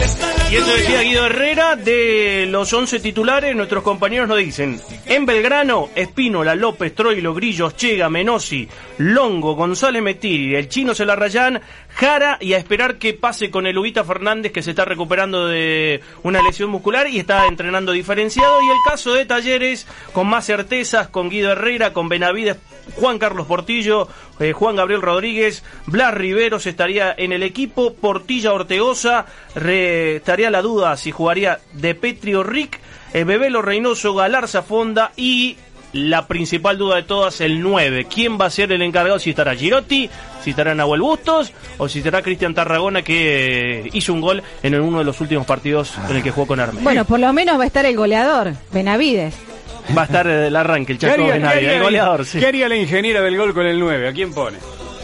Y eso decía Guido Herrera. De los 11 titulares, nuestros compañeros nos dicen: en Belgrano, Espínola, López, Troilo, Grillos, Chega, Menossi, Longo, González Metiri, el Chino Celarrayán, Jara, y a esperar que pase con el Ubita Fernández, que se está recuperando de una lesión muscular y está entrenando diferenciado. Y el caso de Talleres, con más certezas, con Guido Herrera, con Benavides, Juan Carlos Portillo, Juan Gabriel Rodríguez, Blas Riveros estaría en el equipo, Portilla Ortegoza, estaría la duda si jugaría De Petri o Rick, Bebelo Reynoso, Galarza Fonda y la principal duda de todas, el 9. ¿Quién va a ser el encargado? Si estará Girotti, si estará Nahuel Bustos o si estará Cristian Tarragona, que hizo un gol en uno de los últimos partidos en el que jugó con Armenia. Bueno, por lo menos va a estar el goleador, Benavides. Va a estar el arranque, el Chaco Benavides, el goleador. Sí. ¿Qué haría la ingeniera del gol con el 9? ¿A quién pone?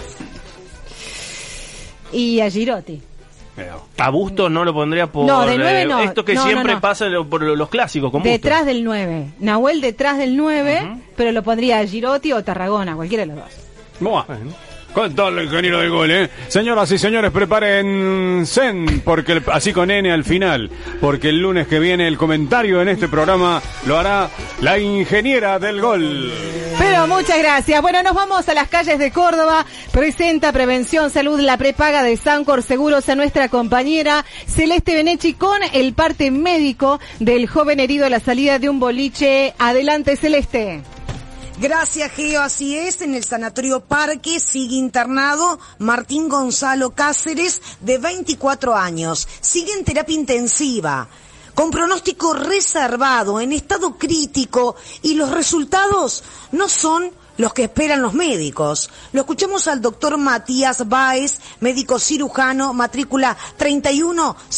Y a Girotti. A Bustos no lo pondría por... No, de 9 no. Esto que no, siempre no. pasa por los clásicos con detrás Bustos. del 9. Nahuel detrás del 9, pero lo pondría a Girotti o Tarragona, cualquiera de los dos. Bueno. Con todo el ingeniero del gol, ¿eh? Señoras y señores, prepárense, porque así con N al final, porque el lunes que viene el comentario en este programa lo hará la ingeniera del gol. Pero muchas gracias. Bueno, nos vamos a las calles de Córdoba. Presenta Prevención Salud, la prepaga de Sancor Seguros, a nuestra compañera Celeste Benechi con el parte médico del joven herido a la salida de un boliche. Adelante, Celeste. Gracias, Geo. Así es, en el Sanatorio Parque sigue internado Martín Gonzalo Cáceres, de 24 años. Sigue en terapia intensiva, con pronóstico reservado, en estado crítico, y los resultados no son los que esperan los médicos. Lo escuchamos al doctor Matías Báez, médico cirujano, matrícula 31